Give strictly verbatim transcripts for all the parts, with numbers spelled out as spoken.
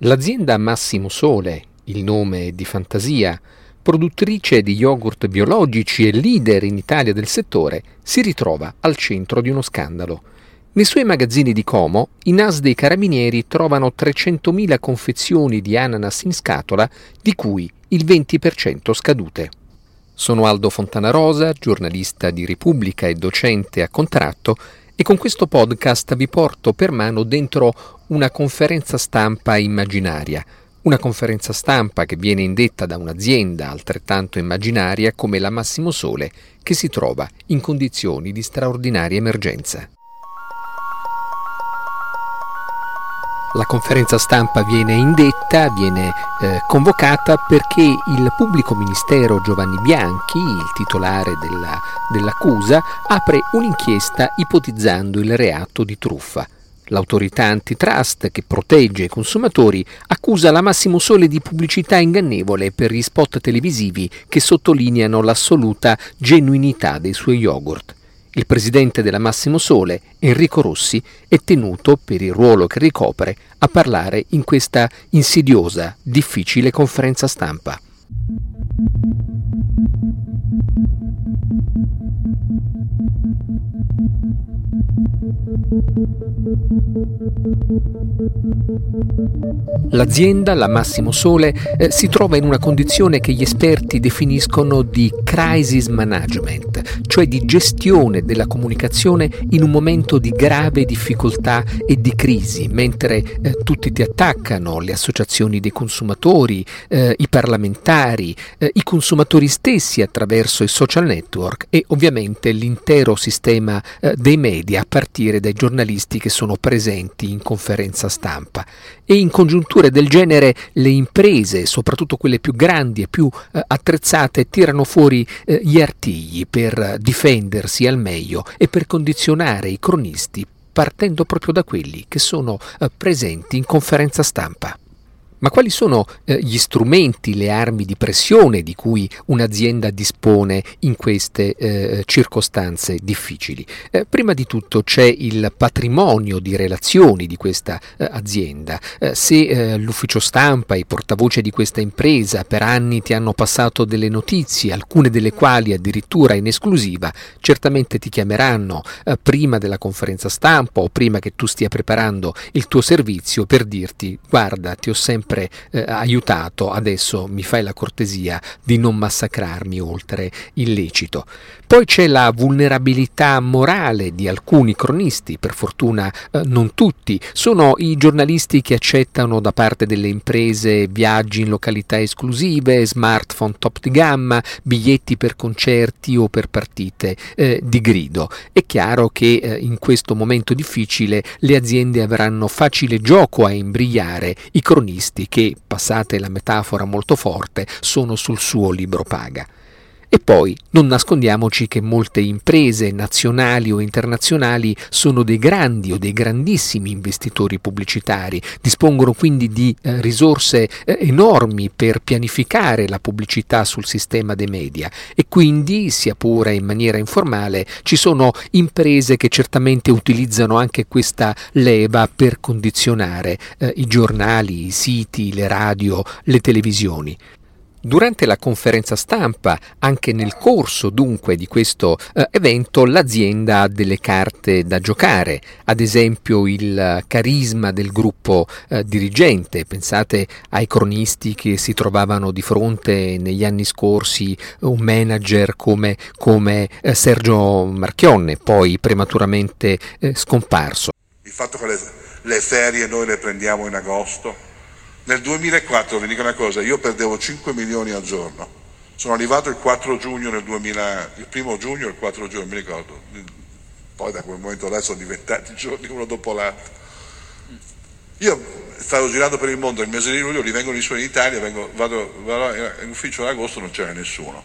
L'azienda Massimo Sole, il nome di fantasia, produttrice di yogurt biologici e leader in Italia del settore, si ritrova al centro di uno scandalo. Nei suoi magazzini di Como, i N A S dei Carabinieri trovano trecentomila confezioni di ananas in scatola, di cui il venti per cento scadute. Sono Aldo Fontanarosa, giornalista di Repubblica e docente a contratto, e con questo podcast vi porto per mano dentro una conferenza stampa immaginaria, una conferenza stampa che viene indetta da un'azienda altrettanto immaginaria come la Massimo Sole, che si trova in condizioni di straordinaria emergenza. La conferenza stampa viene indetta, viene eh, convocata perché il pubblico ministero Giovanni Bianchi, il titolare della, dell'accusa, apre un'inchiesta ipotizzando il reato di truffa. L'autorità antitrust, che protegge i consumatori, accusa la Massimo Sole di pubblicità ingannevole per gli spot televisivi che sottolineano l'assoluta genuinità dei suoi yogurt. Il presidente della Massimo Sole, Enrico Rossi, è tenuto, per il ruolo che ricopre, a parlare in questa insidiosa, difficile conferenza stampa. L'azienda, la Massimo Sole, eh, si trova in una condizione che gli esperti definiscono di crisis management, cioè di gestione della comunicazione in un momento di grave difficoltà e di crisi, mentre eh, tutti ti attaccano, le associazioni dei consumatori, eh, i parlamentari, eh, i consumatori stessi attraverso i social network e ovviamente l'intero sistema eh, dei media a partire dai giornalisti che sono presenti in conferenza stampa. E in congiunture del genere le imprese, soprattutto quelle più grandi e più eh, attrezzate, tirano fuori eh, gli artigli per difendersi al meglio e per condizionare i cronisti, partendo proprio da quelli che sono eh, presenti in conferenza stampa. Ma quali sono eh, gli strumenti, le armi di pressione di cui un'azienda dispone in queste eh, circostanze difficili? Eh, prima di tutto c'è il patrimonio di relazioni di questa eh, azienda. Eh, se eh, l'ufficio stampa, i portavoce di questa impresa per anni ti hanno passato delle notizie, alcune delle quali addirittura in esclusiva, certamente ti chiameranno eh, prima della conferenza stampa o prima che tu stia preparando il tuo servizio per dirti: guarda, ti ho sempre Eh, aiutato, adesso mi fai la cortesia di non massacrarmi oltre il lecito. Poi c'è la vulnerabilità morale di alcuni cronisti, per fortuna eh, non tutti, sono i giornalisti che accettano da parte delle imprese viaggi in località esclusive, smartphone top di gamma, biglietti per concerti o per partite eh, di grido. È chiaro che eh, in questo momento difficile le aziende avranno facile gioco a imbrigliare i cronisti che, passate la metafora molto forte, sono sul suo libro paga. E poi non nascondiamoci che molte imprese nazionali o internazionali sono dei grandi o dei grandissimi investitori pubblicitari, dispongono quindi di eh, risorse eh, enormi per pianificare la pubblicità sul sistema dei media e quindi, sia pure in maniera informale, ci sono imprese che certamente utilizzano anche questa leva per condizionare eh, i giornali, i siti, le radio, le televisioni. Durante la conferenza stampa, anche nel corso dunque di questo eh, evento, l'azienda ha delle carte da giocare, ad esempio il carisma del gruppo eh, dirigente. Pensate ai cronisti che si trovavano di fronte negli anni scorsi un manager come, come eh, Sergio Marchionne, poi prematuramente eh, scomparso. Il fatto che le, le ferie noi le prendiamo in agosto. Nel duemilaquattro, vi dico una cosa, io perdevo cinque milioni al giorno. Sono arrivato il quattro giugno nel duemila, il primo giugno e il quattro giugno, mi ricordo. Poi da quel momento là sono diventati giorni uno dopo l'altro. Io stavo girando per il mondo il mese di luglio, rivengono su in Italia, vengo, vado, vado in ufficio ad agosto, non c'era nessuno.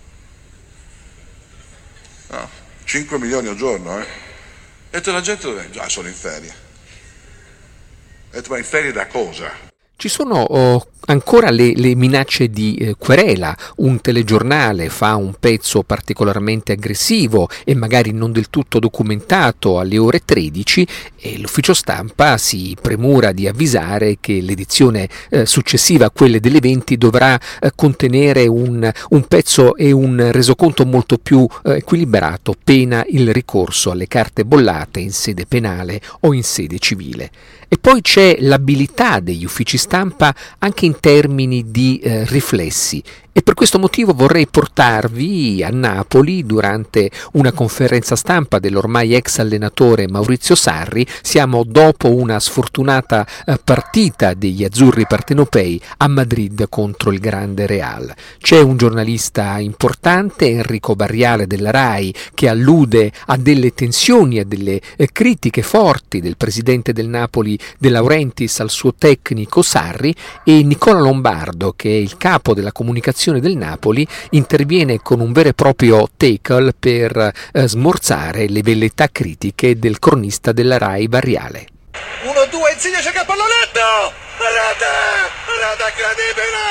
No, cinque milioni al giorno, eh. E detto, la gente dove? Già sono in ferie. Ho detto, ma in ferie da cosa? Ci sono oh, ancora le, le minacce di eh, querela. Un telegiornale fa un pezzo particolarmente aggressivo e magari non del tutto documentato alle ore tredici e l'ufficio stampa si premura di avvisare che l'edizione eh, successiva a quelle delle venti dovrà eh, contenere un, un pezzo e un resoconto molto più eh, equilibrato, pena il ricorso alle carte bollate in sede penale o in sede civile. E poi c'è l'abilità degli uffici stampa anche in termini di eh, riflessi. E per questo motivo vorrei portarvi a Napoli durante una conferenza stampa dell'ormai ex allenatore Maurizio Sarri. Siamo dopo una sfortunata eh, partita degli azzurri partenopei a Madrid contro il grande Real. C'è un giornalista importante, Enrico Barriale della RAI, che allude a delle tensioni, a delle eh, critiche forti del presidente del Napoli De Laurentiis al suo tecnico Sarri, e Nicola Lombardo, che è il capo della comunicazione del Napoli, interviene con un vero e proprio tackle per eh, smorzare le velleità critiche del cronista della RAI Barriale. uno due, Insigne c'è Capolavoro! Rete! Rete incredibile!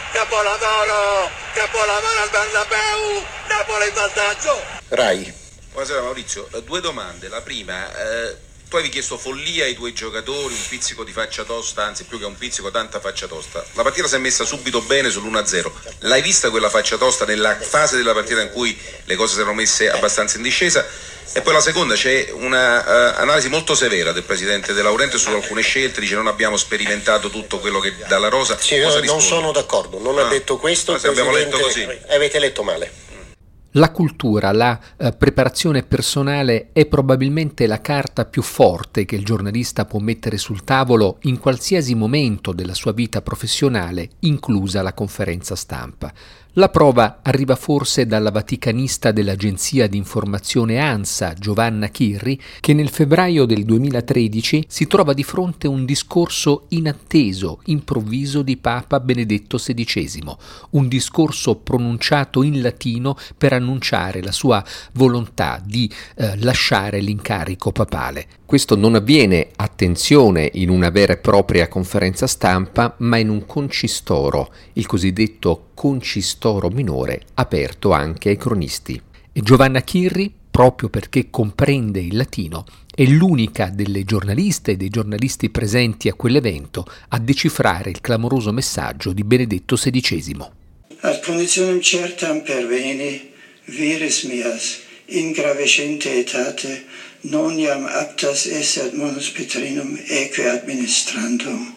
Capolavoro! Capolavoro al Bernabeu! Napoli in vantaggio! RAI. Buonasera Maurizio, due domande. La prima, eh, tu avevi chiesto follia ai tuoi giocatori, un pizzico di faccia tosta, anzi più che un pizzico, tanta faccia tosta. La partita si è messa subito bene sull'uno a zero. L'hai vista quella faccia tosta nella fase della partita in cui le cose si erano messe abbastanza in discesa? E poi la seconda, c'è una uh, analisi molto severa del presidente De Laurentiis su alcune scelte, dice non abbiamo sperimentato tutto quello che dalla rosa. Sì, io non sono d'accordo, non ah, ha detto questo, se abbiamo letto così. Avete letto male. La cultura, la eh, preparazione personale è probabilmente la carta più forte che il giornalista può mettere sul tavolo in qualsiasi momento della sua vita professionale, inclusa la conferenza stampa. La prova arriva forse dalla vaticanista dell'agenzia di informazione ANSA, Giovanna Chirri, che nel febbraio del duemilatredici si trova di fronte a un discorso inatteso, improvviso di Papa Benedetto sedicesimo, un discorso pronunciato in latino per annunciare la sua volontà di eh, lasciare l'incarico papale. Questo non avviene, attenzione, in una vera e propria conferenza stampa, ma in un concistoro, il cosiddetto concistoro minore, aperto anche ai cronisti. E Giovanna Chirri, proprio perché comprende il latino, è l'unica delle giornaliste e dei giornalisti presenti a quell'evento a decifrare il clamoroso messaggio di Benedetto sedicesimo. Ad conditionem certam perveni, viris mias, in gravescente etate, non iam aptas esse ad munus Petrinum eque administrandum.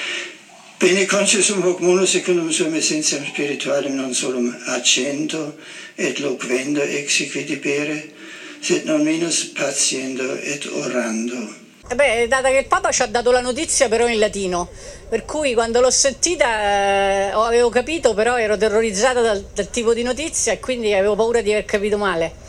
Bene consciusum hoc munus econum sum essentiam spiritualem non solum accendo et loquendo exequi debere, sed non minus patiendo et orando. Eh beh, data che il Papa ci ha dato la notizia però in latino, per cui quando l'ho sentita eh, avevo capito, però ero terrorizzata dal, dal tipo di notizia e quindi avevo paura di aver capito male.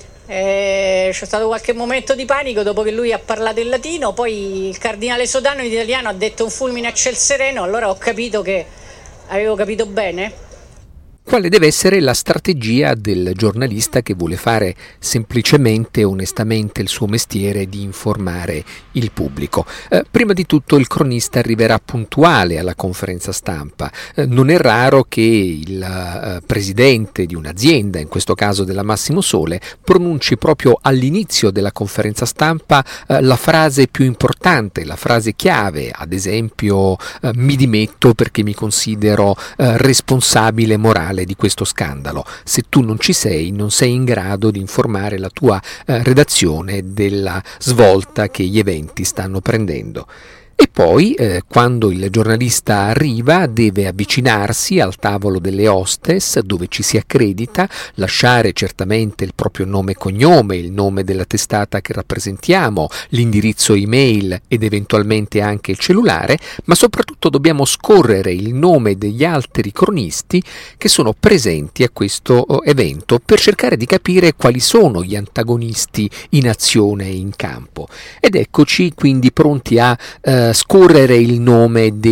Eh, c'è stato qualche momento di panico dopo che lui ha parlato in latino, poi il cardinale Sodano in italiano ha detto un fulmine a ciel sereno, allora ho capito che avevo capito bene. Quale deve essere la strategia del giornalista che vuole fare semplicemente e onestamente il suo mestiere di informare il pubblico? Eh, prima di tutto il cronista arriverà puntuale alla conferenza stampa. Eh, non è raro che il eh, presidente di un'azienda, in questo caso della Massimo Sole, pronunci proprio all'inizio della conferenza stampa eh, la frase più importante, la frase chiave, ad esempio eh, mi dimetto perché mi considero eh, responsabile morale di questo scandalo. Se tu non ci sei, non sei in grado di informare la tua eh, redazione della svolta che gli eventi stanno prendendo. E poi, eh, quando il giornalista arriva, deve avvicinarsi al tavolo delle hostess, dove ci si accredita, lasciare certamente il proprio nome e cognome, il nome della testata che rappresentiamo, l'indirizzo email ed eventualmente anche il cellulare, ma soprattutto dobbiamo scorrere il nome degli altri cronisti che sono presenti a questo evento per cercare di capire quali sono gli antagonisti in azione e in campo. Ed eccoci quindi pronti a eh, scorrere il nome dei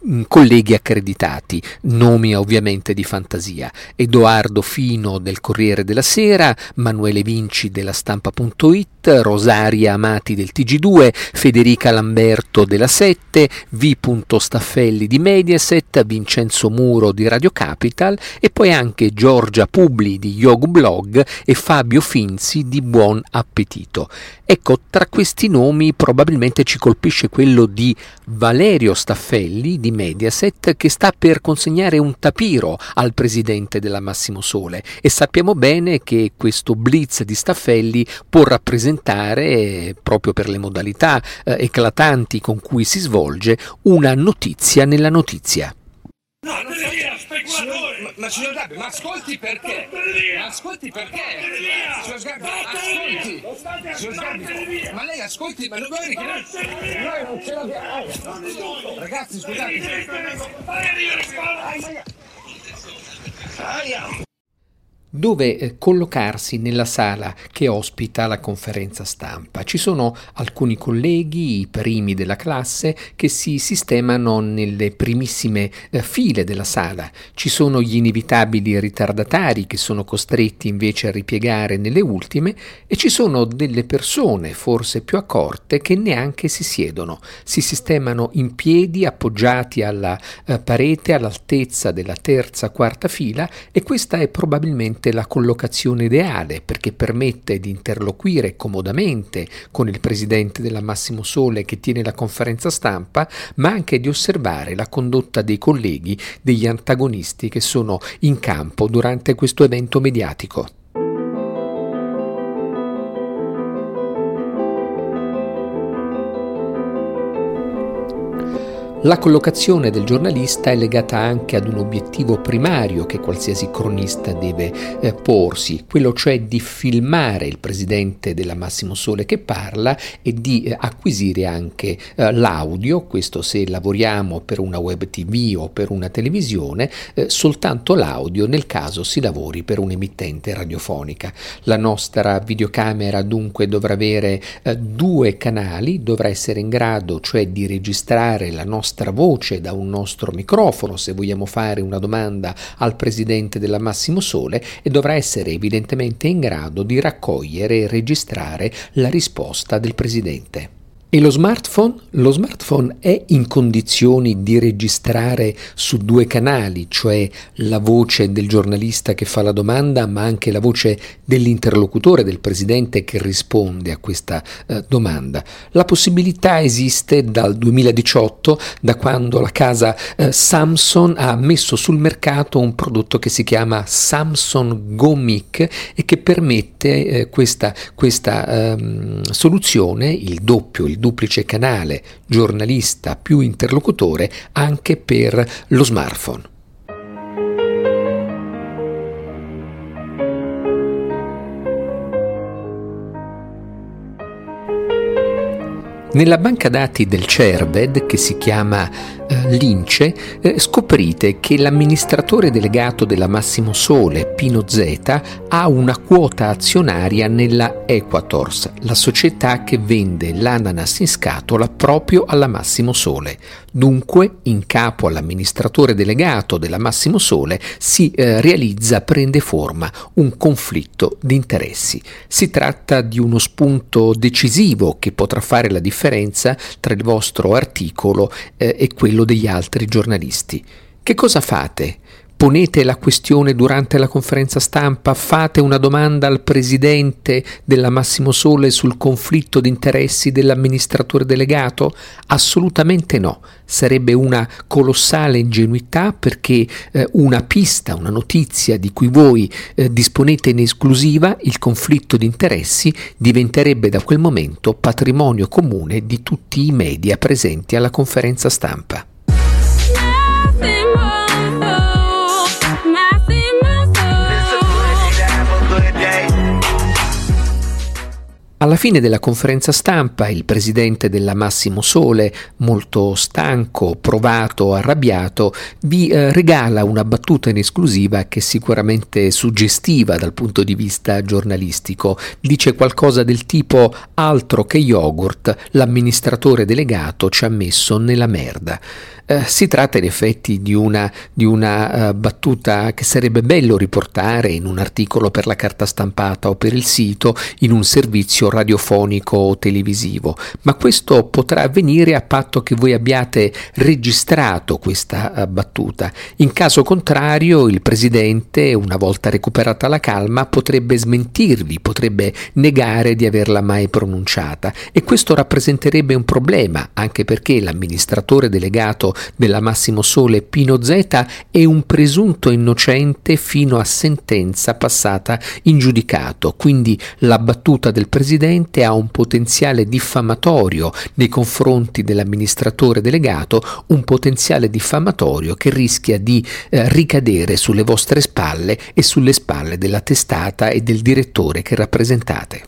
colleghi accreditati, nomi ovviamente di fantasia: Edoardo Fino del Corriere della Sera, Manuele Vinci della Stampa.it, Rosaria Amati del T G due, Federica Lamberto della sette, V. Staffelli di Mediaset, Vincenzo Muro di Radio Capital e poi anche Giorgia Publi di Yogu Blog e Fabio Finzi di Buon Appetito. Ecco, tra questi nomi probabilmente ci colpisce quello di Valerio Staffelli di Mediaset, che sta per consegnare un tapiro al presidente della Massimo Sole, e sappiamo bene che questo blitz di Staffelli può rappresentare, proprio per le modalità eh, eclatanti con cui si svolge, una notizia nella notizia. No, non sei via, speculatore! Ma, ma signor Gabbi, ma ascolti perché? Ma ascolti perché? Signor Gabbi, ascolti! Signor Gabbi, ma lei ascolti, ma non guardi che noi, noi non ce l'abbiamo! Ragazzi, scusate! Dove eh, collocarsi nella sala che ospita la conferenza stampa. Ci sono alcuni colleghi, i primi della classe, che si sistemano nelle primissime eh, file della sala. Ci sono gli inevitabili ritardatari che sono costretti invece a ripiegare nelle ultime, e ci sono delle persone, forse più accorte, che neanche si siedono. Si sistemano in piedi appoggiati alla eh, parete all'altezza della terza quarta fila, e questa è probabilmente la collocazione ideale, perché permette di interloquire comodamente con il presidente della Massimo Sole che tiene la conferenza stampa, ma anche di osservare la condotta dei colleghi, degli antagonisti che sono in campo durante questo evento mediatico. La collocazione del giornalista è legata anche ad un obiettivo primario che qualsiasi cronista deve eh, porsi, quello cioè di filmare il presidente della Massimo Sole che parla e di eh, acquisire anche eh, l'audio. Questo se lavoriamo per una web tv o per una televisione, eh, soltanto l'audio nel caso si lavori per un'emittente radiofonica. La nostra videocamera dunque dovrà avere eh, due canali, dovrà essere in grado cioè di registrare la nostra voce da un nostro microfono se vogliamo fare una domanda al presidente della Massimo Sole, e dovrà essere evidentemente in grado di raccogliere e registrare la risposta del presidente. E lo smartphone? Lo smartphone è in condizioni di registrare su due canali, cioè la voce del giornalista che fa la domanda, ma anche la voce dell'interlocutore, del presidente che risponde a questa eh, domanda. La possibilità esiste dal duemiladiciotto, da quando la casa eh, Samsung ha messo sul mercato un prodotto che si chiama Samsung Go Mic e che permette eh, questa, questa ehm, soluzione, il doppio, il duplice canale giornalista più interlocutore, anche per lo smartphone. Nella banca dati del CERVED, che si chiama eh, Lince, eh, scoprite che l'amministratore delegato della Massimo Sole, Pino Zeta, ha una quota azionaria nella Equators, la società che vende l'ananas in scatola proprio alla Massimo Sole. Dunque, in capo all'amministratore delegato della Massimo Sole si eh, realizza, prende forma un conflitto di interessi. Si tratta di uno spunto decisivo che potrà fare la differenza tra il vostro articolo eh, e quello degli altri giornalisti. Che cosa fate? Ponete la questione durante la conferenza stampa? Fate una domanda al presidente della Massimo Sole sul conflitto di interessi dell'amministratore delegato? Assolutamente no. Sarebbe una colossale ingenuità, perché eh, una pista, una notizia di cui voi eh, disponete in esclusiva, il conflitto di interessi, diventerebbe da quel momento patrimonio comune di tutti i media presenti alla conferenza stampa. Alla fine della conferenza stampa il presidente della Massimo Sole, molto stanco, provato, arrabbiato, vi eh, regala una battuta in esclusiva che è sicuramente suggestiva dal punto di vista giornalistico. Dice qualcosa del tipo: altro che yogurt, l'amministratore delegato ci ha messo nella merda. Eh, si tratta in effetti di una, di una uh, battuta che sarebbe bello riportare in un articolo per la carta stampata o per il sito, in un servizio radiofonico o televisivo, ma questo potrà avvenire a patto che voi abbiate registrato questa uh, battuta. In caso contrario, il Presidente, una volta recuperata la calma, potrebbe smentirvi, potrebbe negare di averla mai pronunciata, e questo rappresenterebbe un problema, anche perché l'amministratore delegato della Massimo Sole, Pino Zeta, è un presunto innocente fino a sentenza passata in giudicato, quindi la battuta del Presidente ha un potenziale diffamatorio nei confronti dell'amministratore delegato, un potenziale diffamatorio che rischia di eh, ricadere sulle vostre spalle e sulle spalle della testata e del direttore che rappresentate.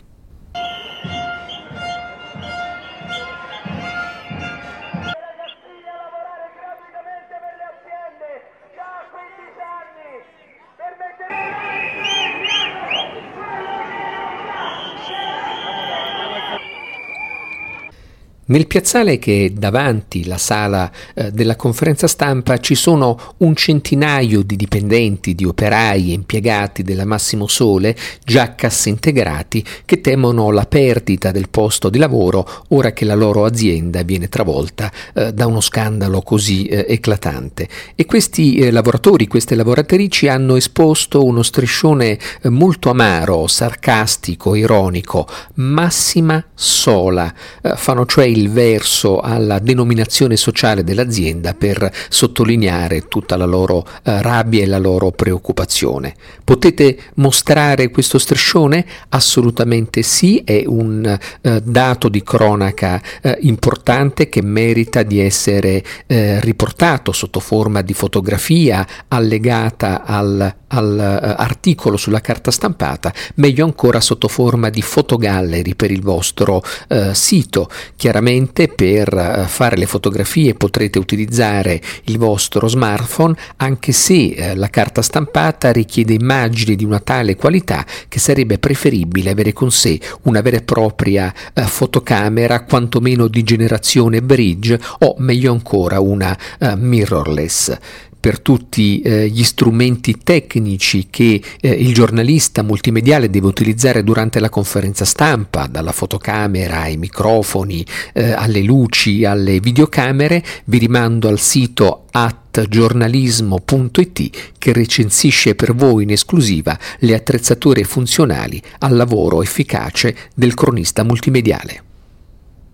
Nel piazzale che è davanti la sala eh, della conferenza stampa ci sono un centinaio di dipendenti, di operai e impiegati della Massimo Sole, già cassaintegrati, che temono la perdita del posto di lavoro ora che la loro azienda viene travolta eh, da uno scandalo così eh, eclatante. E questi eh, lavoratori, queste lavoratrici hanno esposto uno striscione eh, molto amaro, sarcastico, ironico: Massima Sola. Eh, fanno cioè il verso alla denominazione sociale dell'azienda per sottolineare tutta la loro eh, rabbia e la loro preoccupazione. Potete mostrare questo striscione? Assolutamente sì, è un eh, dato di cronaca eh, importante che merita di essere eh, riportato sotto forma di fotografia allegata al all'articolo sulla carta stampata, meglio ancora sotto forma di fotogallery per il vostro eh, sito. Chiaramente per eh, fare le fotografie potrete utilizzare il vostro smartphone, anche se eh, la carta stampata richiede immagini di una tale qualità che sarebbe preferibile avere con sé una vera e propria eh, fotocamera, quantomeno di generazione bridge, o meglio ancora una eh, mirrorless. Per tutti eh, gli strumenti tecnici che eh, il giornalista multimediale deve utilizzare durante la conferenza stampa, dalla fotocamera ai microfoni, eh, alle luci, alle videocamere, vi rimando al sito at giornalismo punto it che recensisce per voi in esclusiva le attrezzature funzionali al lavoro efficace del cronista multimediale.